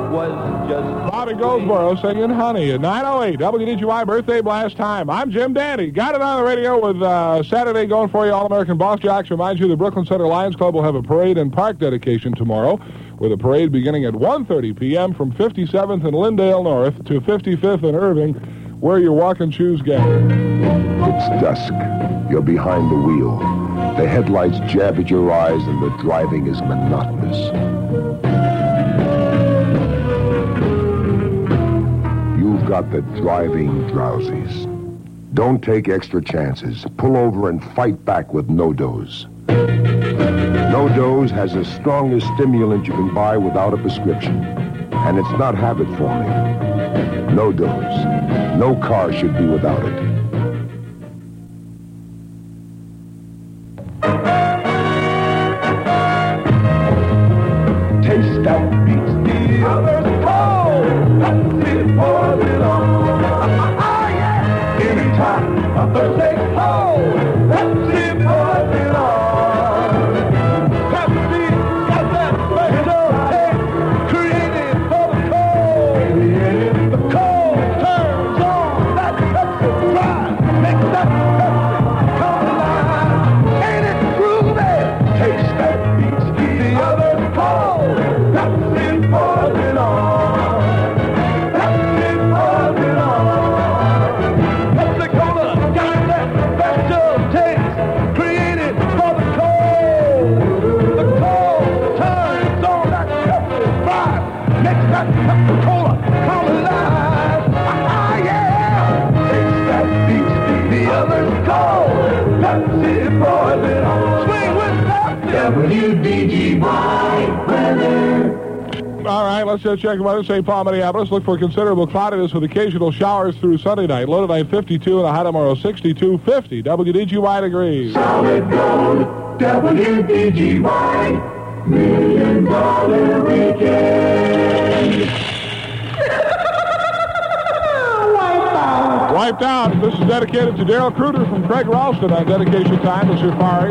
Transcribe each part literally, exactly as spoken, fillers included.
was just... Bobby Goldsboro singing Honey at nine oh eight, W D G Y Birthday Blast Time. I'm Jim Dandy. Got it on the radio with uh, Saturday going for you, All-American Boss Jocks. Reminds you the Brooklyn Center Lions Club will have a parade and park dedication tomorrow, with a parade beginning at one thirty p.m. from fifty-seventh and Lindale North to fifty-fifth and Irving, where your walking shoes gather. It's dusk. You're behind the wheel. The headlights jab at your eyes and the driving is monotonous. You've got the driving drowsies. Don't take extra chances. Pull over and fight back with No-Dose. No-Dose has the strongest stimulant you can buy without a prescription. And it's not habit-forming. No-Dose. No car should be without it. Taste that beats the others cold. That's it for it all. Ah, yeah. Anytime a Thursday cold. That's it for it all. Pepsi got that special taste created for the cold. The cold turns on that Pepsi dry. Makes that Pepsi come alive. Ain't it groovy? Taste that beats the others cold. That's it for it all. That's it for it all. Pepsi Cola got that special taste created for the cold. The cold turns on that Pepsi vibe. Makes that Pepsi Cola come alive. Ah, yeah. Taste that beats the others cold. That's it for it all. Swing with that W D G Y weather. All right, let's just check the weather. Saint Paul, Minneapolis. Look for considerable cloudiness with occasional showers through Sunday night. Low tonight fifty-two and a high tomorrow sixty-two, fifty. W D G Y degrees. Solid gold, W D G Y, million dollar weekend. Wipe out. Wiped out. This is dedicated to Daryl Cruder from Craig Ralston on dedication time to Safari.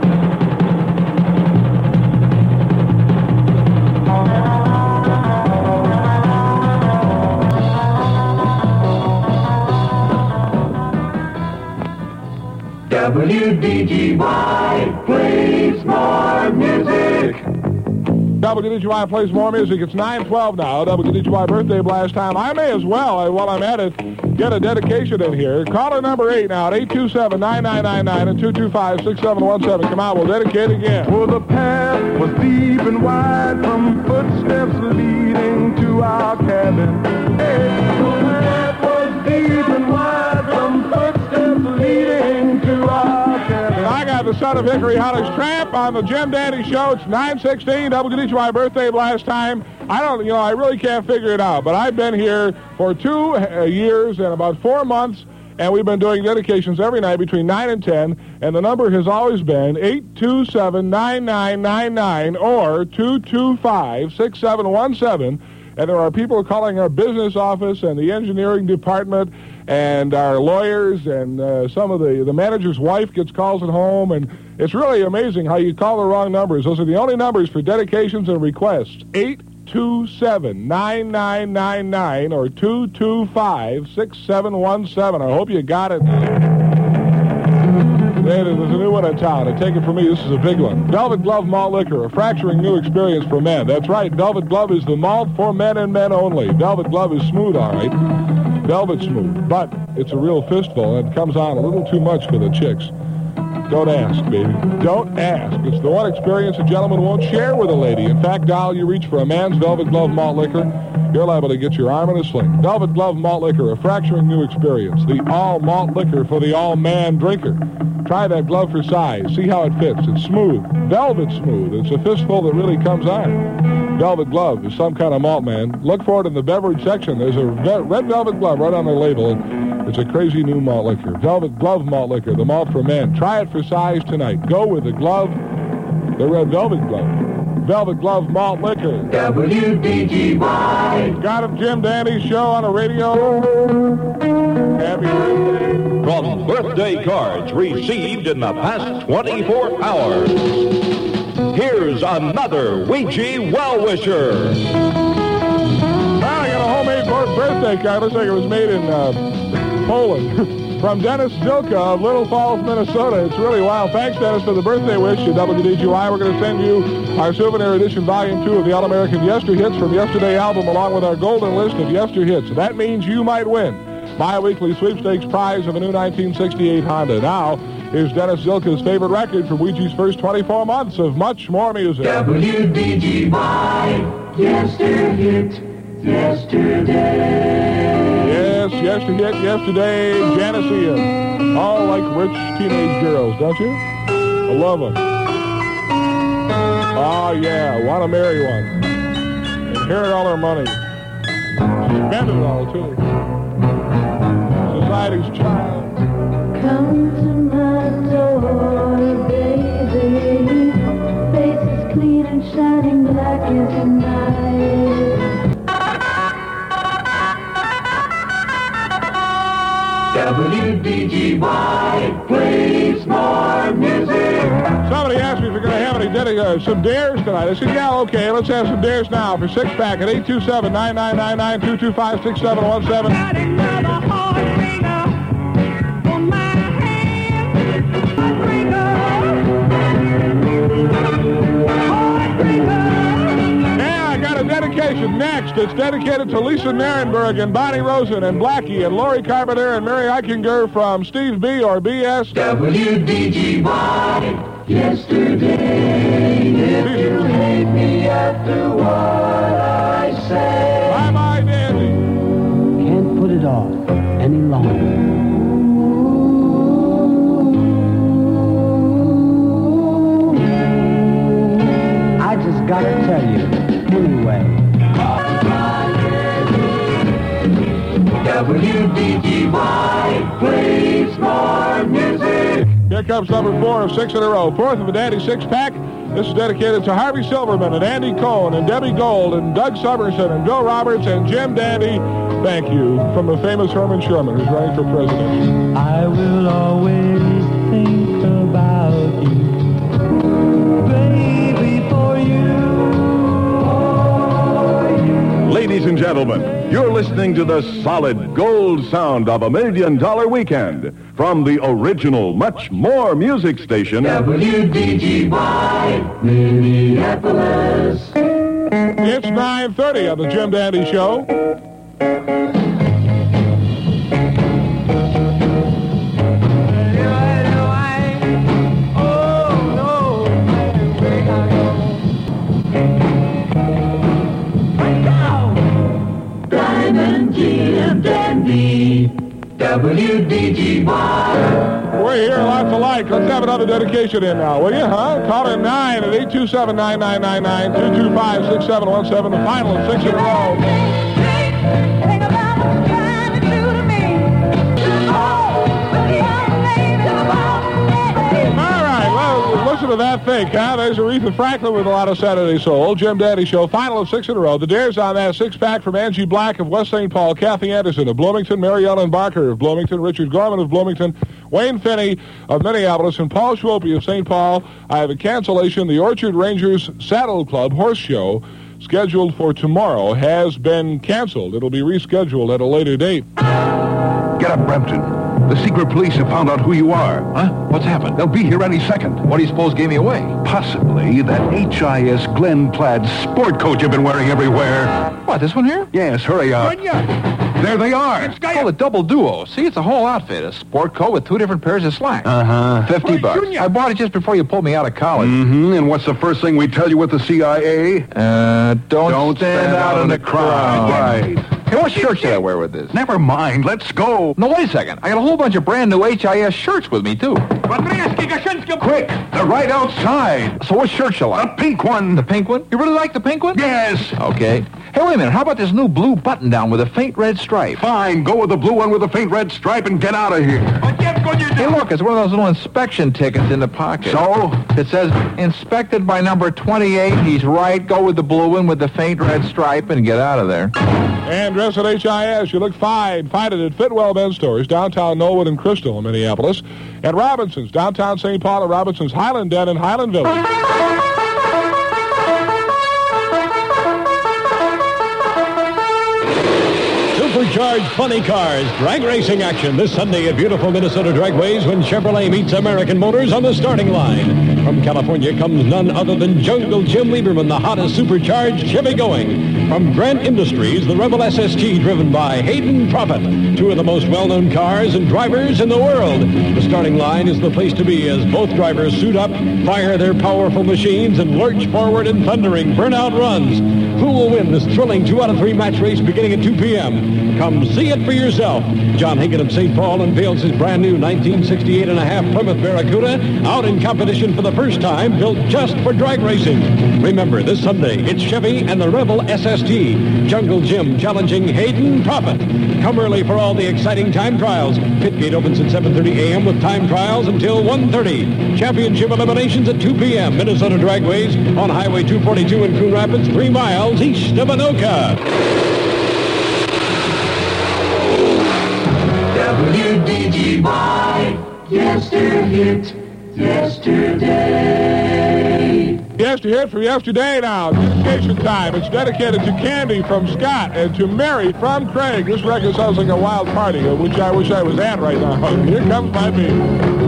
W D G Y plays more music. W D G Y plays more music. It's nine twelve now. W D G Y Birthday Blast Time. I may as well, uh, while I'm at it, get a dedication in here. Caller number eight now at eight two seven, nine nine nine nine and two two five, six seven one seven. Come on, we'll dedicate again. For the path was deep and wide from footsteps leading to our cabin. Hey, the path was deep and wide from footsteps leading to our cabin. I got the son of Hickory Hollis Tramp on the Jim Dandy Show. It's nine sixteen, W D G Y Birthday Blast Time. I don't, you know, I really can't figure it out, but I've been here for two uh, years and about four months, and we've been doing dedications every night between nine and ten, and the number has always been eight two seven, nine nine nine nine or two two five, six seven one seven. And there are people calling our business office and the engineering department and our lawyers, and uh, some of the, the manager's wife gets calls at home, and it's really amazing how you call the wrong numbers. Those are the only numbers for dedications and requests. eight two seven, nine nine nine nine or two two five, six seven one seven. I hope you got it. There's a new one in town, and take it from me, this is a big one. Velvet Glove Malt Liquor, a fracturing new experience for men. That's right, Velvet Glove is the malt for men and men only. Velvet Glove is smooth, all right. Velvet smooth, but it's a real fistful, and it comes on a little too much for the chicks. Don't ask, baby. Don't ask. It's the one experience a gentleman won't share with a lady. In fact, doll, you reach for a man's Velvet Glove Malt Liquor, you're liable to get your arm in a sling. Velvet Glove Malt Liquor, a fracturing new experience. The all-malt liquor for the all-man drinker. Try that glove for size. See how it fits. It's smooth. Velvet smooth. It's a fistful that really comes on. Velvet Glove is some kind of malt, man. Look for it in the beverage section. There's a red velvet glove right on their label. And it's a crazy new malt liquor. Velvet Glove Malt Liquor, the malt for men. Try it for size tonight. Go with the glove, the red velvet glove. Velvet Glove Malt Liquor. W D G Y. Got a Jim Dandy Show on the radio. Happy birthday. From birthday cards received in the past twenty-four hours, here's another Ouija well-wisher. birthday card. Looks like it was made in uh, Poland. From Dennis Zilka of Little Falls, Minnesota. It's really wild. Thanks, Dennis, for the birthday wish at W D G Y. We're going to send you our souvenir edition, Volume two of the All-American Yester Hits from Yesterday album, along with our golden list of Yester Hits. That means you might win my weekly sweepstakes prize of a new nineteen sixty-eight Honda. Now, here's Dennis Zilka's favorite record from Ouija's first twenty-four months of much more music. W D G Y, Yester Hit, Yesterday. Yes, Yester Hit, Yesterday, Janice Ian. All like rich teenage girls, don't you? I love them. Oh, yeah, want to marry one. Inherit all her money. Spend it all, too. Society's child. Come to my door, baby. Face is clean and shining black as the night. W D G Y plays more music. Somebody asked me if we're going to have any dedi- uh, some dares tonight. I said, yeah, okay, let's have some dares now for six-pack at eight two seven, nine nine nine nine, two two five, six seven one seven. Got another heart finger on my hand. Heart finger. Yeah, I got a dedication next. It's dedicated to Lisa Narenberg and Bonnie Rosen and Blackie and Lori Carpenter and Mary Eichinger from Steve B or B S. W D G Y, yesterday. If you hate me after what I say. Bye-bye, Dandy. Can't put it off any longer. I just gotta tell you, anyway. W D G Y plays more music. Here comes number four of six in a row. Fourth of a Dandy six-pack. This is dedicated to Harvey Silverman and Andy Cohen and Debbie Gold and Doug Summerson and Bill Roberts and Jim Dandy. Thank you. From the famous Herman Sherman, who's running for president. I will always think about you, baby, for you. Ladies and gentlemen, you're listening to the solid gold sound of a million dollar weekend from the original Much More music station. W D G Y, Minneapolis. It's nine thirty on the Jim Dandy Show. Diamond Jim Dandy, W D G Y. We're here, lots of like. Let's have another dedication in now, will you, huh? Call in nine at eight two seven, nine nine nine nine, two two five, six seven one seven. The final of six in a row. Listen to that think, huh? There's Aretha Franklin with a lot of Saturday Soul. Jim Dandy Show, final of six in a row. The dares on that six-pack from Angie Black of West Saint Paul, Kathy Anderson of Bloomington, Mary Ellen Barker of Bloomington, Richard Gorman of Bloomington, Wayne Finney of Minneapolis, and Paul Schwopie of Saint Paul. I have a cancellation. The Orchard Rangers Saddle Club Horse Show, scheduled for tomorrow, has been canceled. It'll be rescheduled at a later date. Get up, Brampton. The secret police have found out who you are. Huh? What's happened? They'll be here any second. What do you suppose gave me away? Possibly that H I S Glen plaid sport coat you've been wearing everywhere. What, this one here? Yes, hurry up. There they are. Oh, the double duo. See, it's a whole outfit. A sport coat with two different pairs of slacks. Uh-huh. Fifty bucks. I bought it just before you pulled me out of college. Mm-hmm. And what's the first thing we tell you with the C I A? Uh, don't, Don't stand, out in the crowd. Right. Hey, what shirt should I wear with this? Never mind. Let's go. No, wait a second. I got a whole bunch of brand new H I S shirts with me, too. Quick. They're right outside. So what shirt shall I? The pink one. The pink one? You really like the pink one? Yes. Okay. Hey, wait a minute. How about this new blue button-down with a faint red stripe? Fine. Go with the blue one with the faint red stripe and get out of here. Hey, look, it's one of those little inspection tickets in the pocket. So? It says, inspected by number twenty-eight. He's right. Go with the blue one with the faint red stripe and get out of there. And dress at H I S. You look fine. Find it at Fitwell Men's Stores, downtown Knollwood and Crystal in Minneapolis. And Robinson's, downtown Saint Paul, and Robinson's Highland Den in Highland Village. supercharged funny cars, drag racing action this Sunday at beautiful Minnesota Dragways when Chevrolet meets American Motors on the starting line. From California comes none other than Jungle Jim Lieberman, the hottest supercharged Chevy going. From Grant Industries, the Rebel S S T driven by Hayden Prophet, two of the most well-known cars and drivers in the world. The starting line is the place to be as both drivers suit up, fire their powerful machines, and lurch forward in thundering burnout runs. Who will win this thrilling two out of three match race beginning at two p.m.? Come see it for yourself. John Hagan of Saint Paul unveils his brand new nineteen sixty-eight and a half Plymouth Barracuda out in competition for the first time, built just for drag racing. Remember, this Sunday, it's Chevy and the Rebel S S T. Jungle Jim challenging Hayden Prophet. Come early for all the exciting time trials. Pit gate opens at seven thirty a.m. with time trials until one thirty. Championship eliminations at two p.m. Minnesota Dragways on Highway two forty-two in Coon Rapids, three miles east of Anoka. W D G Y, yesterday, yesterday. Yesterday for yesterday now. Dedication time. It's dedicated to Candy from Scott and to Mary from Craig. This record sounds like a wild party, which I wish I was at right now. Here comes my baby.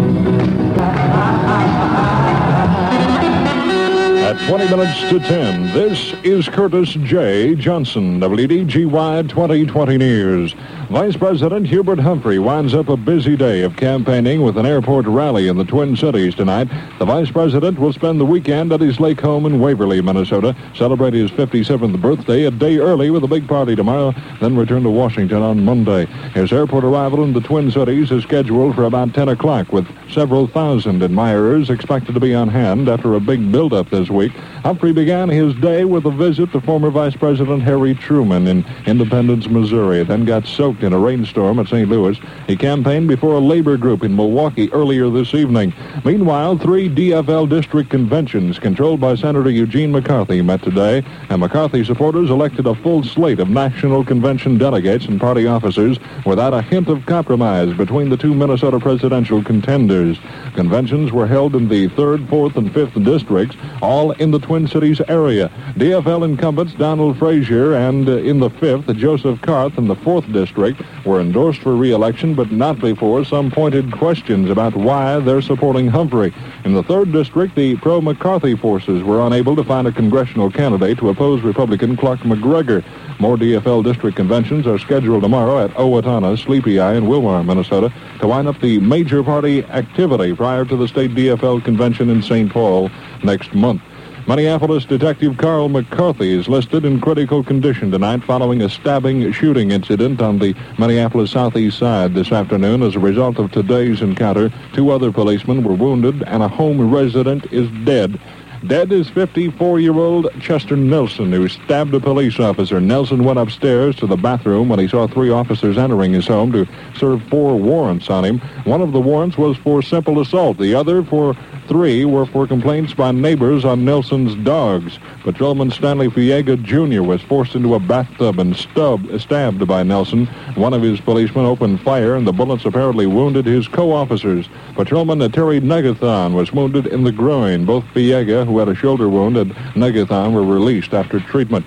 At twenty minutes to ten, this is Curtis J. Johnson, W D G Y twenty twenty News. Vice President Hubert Humphrey winds up a busy day of campaigning with an airport rally in the Twin Cities tonight. The Vice President will spend the weekend at his lake home in Waverly, Minnesota, celebrate his fifty-seventh birthday a day early with a big party tomorrow, then return to Washington on Monday. His airport arrival in the Twin Cities is scheduled for about ten o'clock, with several thousand admirers expected to be on hand after a big build-up this week. Humphrey began his day with a visit to former Vice President Harry Truman in Independence, Missouri, then got soaked in a rainstorm at Saint Louis. He campaigned before a labor group in Milwaukee earlier this evening. Meanwhile, three D F L district conventions controlled by Senator Eugene McCarthy met today, and McCarthy supporters elected a full slate of national convention delegates and party officers without a hint of compromise between the two Minnesota presidential contenders. Conventions were held in the third, fourth, and fifth districts, all in the Twin Cities area. D F L incumbents Donald Frazier and, uh, in the fifth, Joseph Karth in the fourth district were endorsed for re-election, but not before some pointed questions about why they're supporting Humphrey. In the third district, the pro-McCarthy forces were unable to find a congressional candidate to oppose Republican Clark McGregor. More D F L district conventions are scheduled tomorrow at Owatonna, Sleepy Eye, and Wilmar, Minnesota, to wind up the major party activity prior to the state D F L convention in Saint Paul next month. Minneapolis Detective Carl McCarthy is listed in critical condition tonight following a stabbing shooting incident on the Minneapolis southeast side this afternoon. As a result of today's encounter, two other policemen were wounded and a home resident is dead. Dead is fifty-four-year-old Chester Nelson, who stabbed a police officer. Nelson went upstairs to the bathroom when he saw three officers entering his home to serve four warrants on him. One of the warrants was for simple assault. The other for three were for complaints by neighbors on Nelson's dogs. Patrolman Stanley Fiega Junior was forced into a bathtub and stubbed, stabbed by Nelson. One of his policemen opened fire, and the bullets apparently wounded his co-officers. Patrolman Terry Negathon was wounded in the groin. Both Fiega, who had a shoulder wound, and Negathon were released after treatment.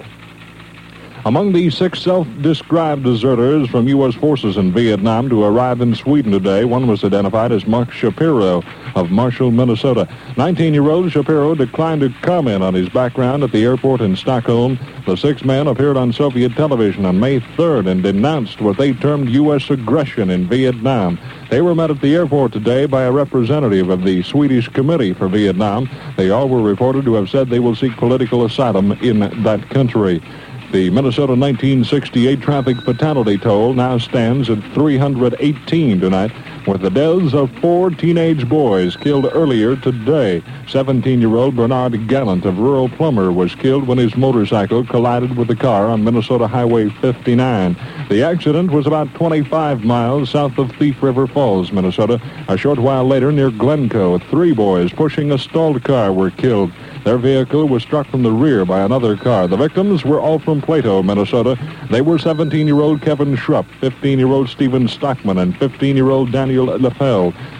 Among the six self-described deserters from U S forces in Vietnam to arrive in Sweden today, one was identified as Mark Shapiro of Marshall, Minnesota. nineteen-year-old Shapiro declined to comment on his background at the airport in Stockholm. The six men appeared on Soviet television on May third and denounced what they termed U S aggression in Vietnam. They were met at the airport today by a representative of the Swedish Committee for Vietnam. They all were reported to have said they will seek political asylum in that country. The Minnesota nineteen sixty-eight traffic fatality toll now stands at three hundred eighteen tonight, with the deaths of four teenage boys killed earlier today. seventeen-year-old Bernard Gallant of rural Plummer was killed when his motorcycle collided with a car on Minnesota Highway fifty-nine. The accident was about twenty-five miles south of Thief River Falls, Minnesota. A short while later, near Glencoe, three boys pushing a stalled car were killed. Their vehicle was struck from the rear by another car. The victims were all from Plato, Minnesota. They were seventeen-year-old Kevin Schrupp, fifteen-year-old Stephen Stockman, and fifteen-year-old Daniel LaFell.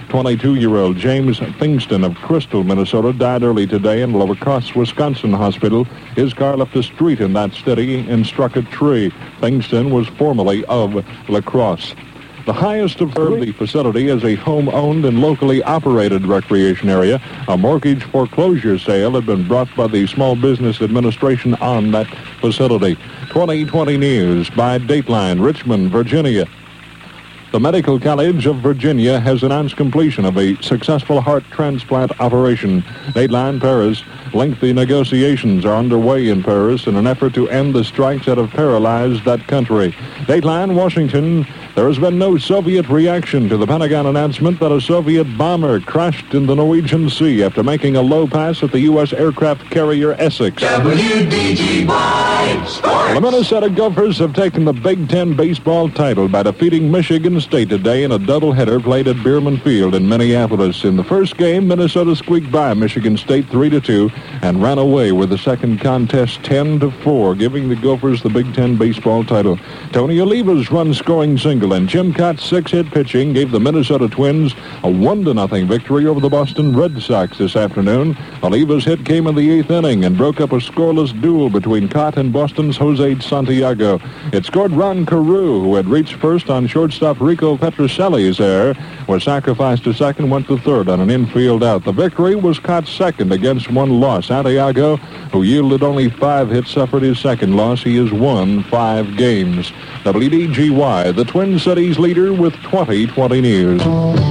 twenty-two-year-old James Fingston of Crystal, Minnesota, died early today in La Crosse, Wisconsin hospital. His car left a street in that city and struck a tree. Fingston was formerly of La Crosse. The highest of the facility is a home-owned and locally operated recreation area. A mortgage foreclosure sale had been brought by the Small Business Administration on that facility. twenty twenty News by Dateline, Richmond, Virginia. The Medical College of Virginia has announced completion of a successful heart transplant operation. Dateline, Paris. Lengthy negotiations are underway in Paris in an effort to end the strikes that have paralyzed that country. Dateline, Washington. There has been no Soviet reaction to the Pentagon announcement that a Soviet bomber crashed in the Norwegian Sea after making a low pass at the U S aircraft carrier Essex. W D G Y Sports. The Minnesota Gophers have taken the Big Ten baseball title by defeating Michigan State today in a doubleheader played at Bierman Field in Minneapolis. In the first game, Minnesota squeaked by Michigan State three to two and ran away with the second contest ten to four, giving the Gophers the Big Ten baseball title. Tony Oliva's run-scoring single and Jim Cott's six-hit pitching gave the Minnesota Twins a one to nothing victory over the Boston Red Sox this afternoon. Oliva's hit came in the eighth inning and broke up a scoreless duel between Cott and Boston's Jose Santiago. It scored Ron Carew, who had reached first on shortstop Rico Petrocelli's error, was sacrificed to second, went to third on an infield out. The victory was Cott's second against one loss. Santiago, who yielded only five hits, suffered his second loss. He has won five games. W D G Y, the Twin Cities leader with twenty twenty News.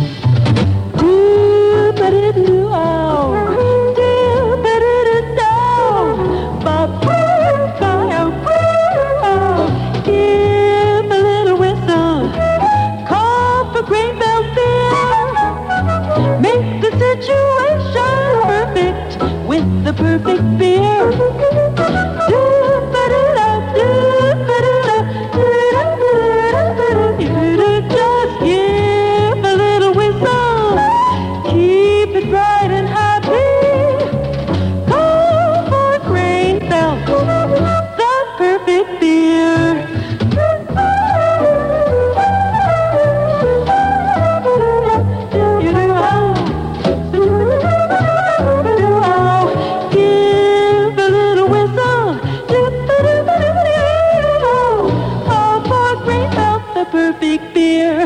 The perfect beer. Just give a little whistle. Keep it bright and happy. Call for Grain Belt, the perfect beer. Perfect beer.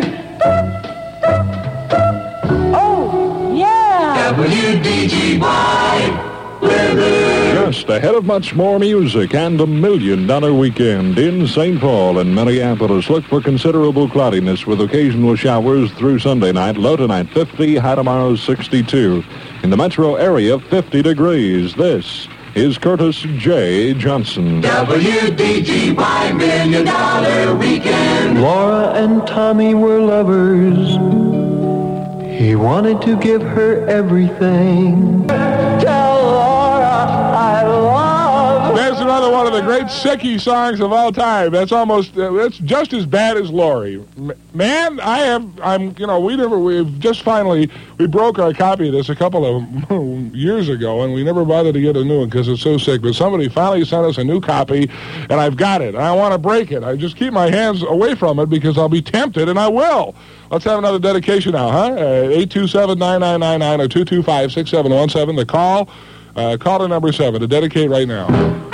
Oh, yeah. W D G Y weather. Just ahead of much more music and a million dollar weekend in Saint Paul and Minneapolis. Look for considerable cloudiness with occasional showers through Sunday night. Low tonight fifty, high tomorrow sixty-two. In the metro area, fifty degrees. This is Curtis J. Johnson. W D G Y Million Dollar Weekend. Laura and Tommy were lovers. He wanted to give her everything. Tell Laura I love her. There's another one of the great sicky songs of all time. That's almost, uh, that's just as bad as Laurie. M- man, I have, I'm, you know, we never, we've just finally, we broke our copy of this a couple of years ago, and we never bothered to get a new one because it's so sick. But somebody finally sent us a new copy, and I've got it. And I want to break it. I just keep my hands away from it because I'll be tempted, and I will. Let's have another dedication now, huh? Uh, eight two seven, nine nine nine nine or two two five, six seven one seven. The call, uh, caller number seven to dedicate right now.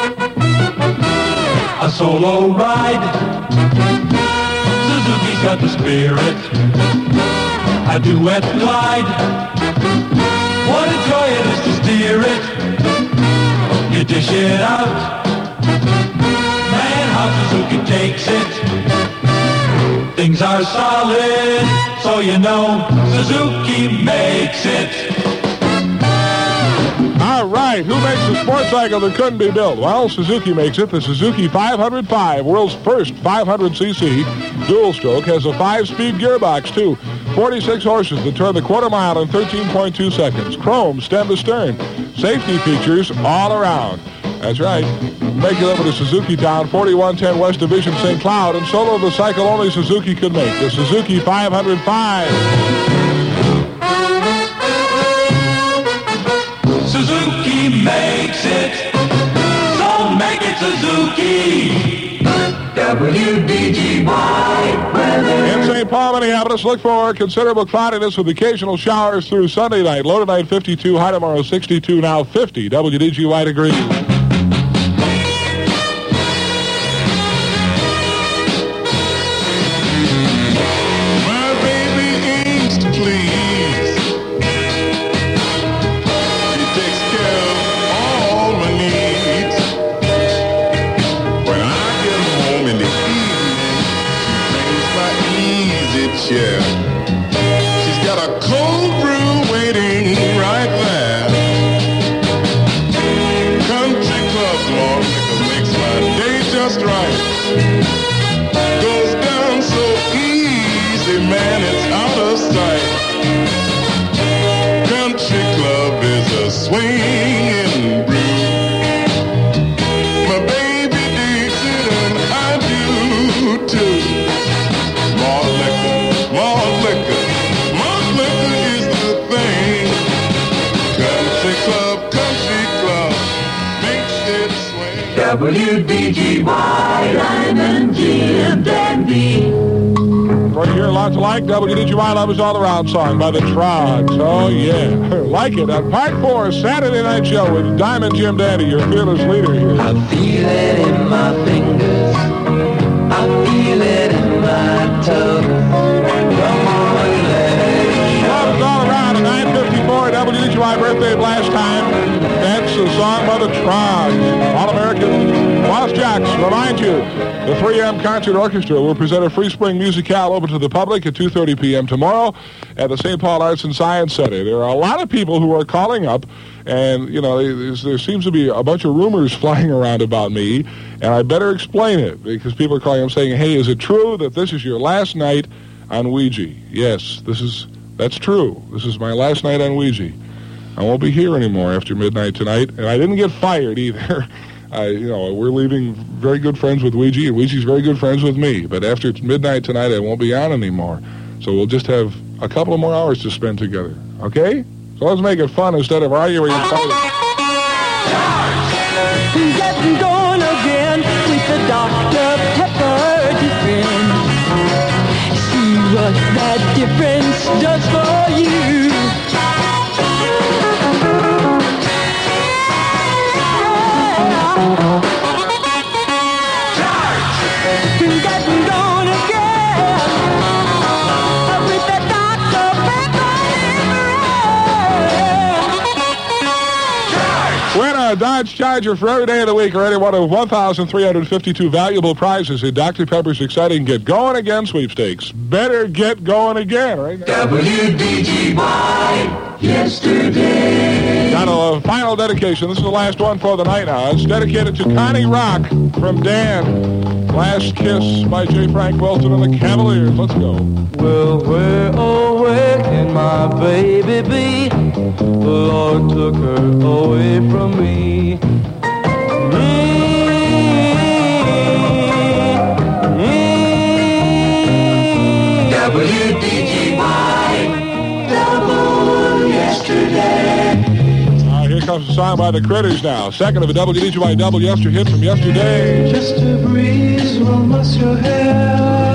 A solo ride. Suzuki's got the spirit. A duet glide. What a joy it is to steer it. You dish it out. Man, how Suzuki takes it. Things are solid, so you know Suzuki makes it. All right, who makes a sports cycle that couldn't be built? Well, Suzuki makes it. The Suzuki five hundred five, world's first five hundred c c dual stroke, has a five-speed gearbox, too. forty-six horses that turn the quarter mile in thirteen point two seconds. Chrome stem to stern. Safety features all around. That's right. Make it over to Suzuki Town, forty-one ten West Division, Saint Cloud, and solo the cycle only Suzuki could make. The Suzuki five hundred five. Suzuki makes it. So make it Suzuki. W D G Y weather. In Saint Paul, Minneapolis, look for considerable cloudiness with occasional showers through Sunday night. Low tonight fifty-two, high tomorrow sixty-two, now fifty W D G Y degrees. My baby aims to please. She takes care of all my needs. When I get home in the evening, she brings my easy chair. She's got a cold brew waiting right there. Country club malt liquor makes my day just right. Goes down so easy, man, it's out of sight. Country club is a swinging brew. My baby digs it and I do too. Malt liquor, malt liquor, malt liquor is the thing. Country club, country club makes it swing. W D G Y, Diamond Jim Dandy. Right here, lots of like W D G Y Love Is All Around song by the Trogs. Oh, yeah. Like it on Part four, Saturday Night Show with Diamond Jim Dandy, your fearless leader here. I feel it in my fingers. I feel it in my toes. Come on, let it Love Is All Around at nine fifty-four W D G Y birthday blast time. That's a song by the Trogs. All-American Lost Jocks remind you, the three M Concert Orchestra will present a free spring musicale open to the public at two thirty p.m. tomorrow at the Saint Paul Arts and Science Center. There are a lot of people who are calling up, and, you know, there's, there seems to be a bunch of rumors flying around about me, and I better explain it, because people are calling up saying, hey, is it true that this is your last night on Ouija? Yes, this is, that's true. This is my last night on Ouija. I won't be here anymore after midnight tonight, and I didn't get fired either. I, you know, we're leaving very good friends with Ouija, and Ouija's very good friends with me. But after it's midnight tonight, I won't be on anymore. So we'll just have a couple of more hours to spend together. Okay? So let's make it fun instead of arguing and fighting. Getting going again with the Doctor Pepper difference. See what that difference does for you. Getting going again with the Doctor Pepper difference. Win a Dodge Charger for every day of the week or any one of one thousand three hundred fifty-two valuable prizes in Doctor Pepper's exciting Get Going Again sweepstakes. Better get going again right now. W D G Y, yesterday. Got a final dedication. This is the last one for the night now. It's dedicated to Connie Rock from Dan. Last Kiss by J. Frank Wilson and the Cavaliers. Let's go. Well, where, oh, where can my baby be? The Lord took her away from me. Me, me. W D G Y, double yesterday. Uh, here comes a song by the Critters now. Second of a W D G Y double yester hit from yesterday. Just a breeze will muss your hair.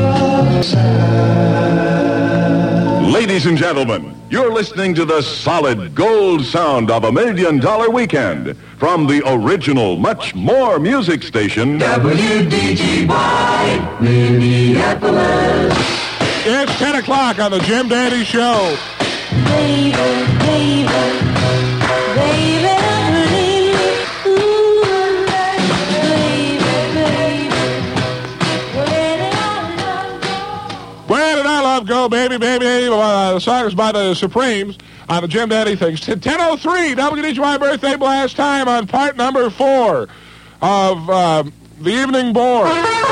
Ladies and gentlemen, you're listening to the solid gold sound of a million dollar weekend from the original Much More music station. W D G Y, Minneapolis. It's ten o'clock on the Jim Dandy Show. Baby, baby, baby, ooh, baby, baby, where did our love go? Where did our love go, baby, baby? Uh, the song is by the Supremes on the Jim Dandy Things. ten oh three, W D G Y birthday blast time on part number four of uh, the Evening Board.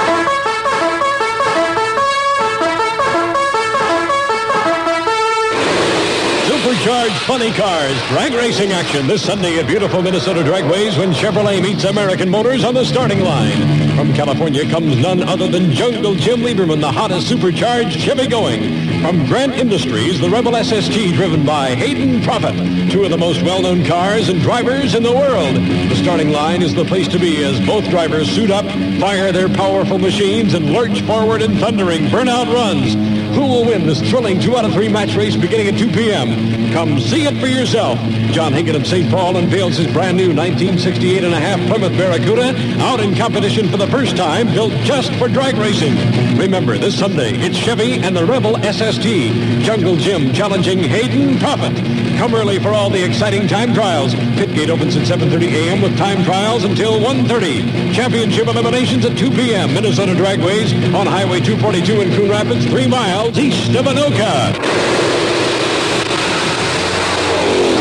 Supercharged funny cars, drag racing action this Sunday at beautiful Minnesota Dragways when Chevrolet meets American Motors on the starting line. From California comes none other than Jungle Jim Lieberman, the hottest supercharged Chevy going. From Grant Industries, the Rebel S S T driven by Hayden Prophet, two of the most well-known cars and drivers in the world. The starting line is the place to be as both drivers suit up, fire their powerful machines, and lurch forward in thundering burnout runs. Who will win this thrilling two out of three match race beginning at two p.m.? Come see it for yourself. John Higgin of Saint Paul unveils his brand new nineteen sixty-eight and a half Plymouth Barracuda out in competition for the first time, built just for drag racing. Remember, this Sunday, it's Chevy and the Rebel S S T. Jungle Jim challenging Hayden Prophet. Come early for all the exciting time trials. Pit gate opens at seven thirty a.m. with time trials until one thirty. Championship eliminations at two p.m. Minnesota Dragways on Highway two forty-two in Coon Rapids, three miles east of Anoka.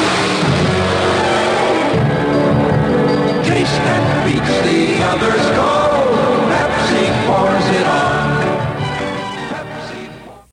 Taste that beats the others. Go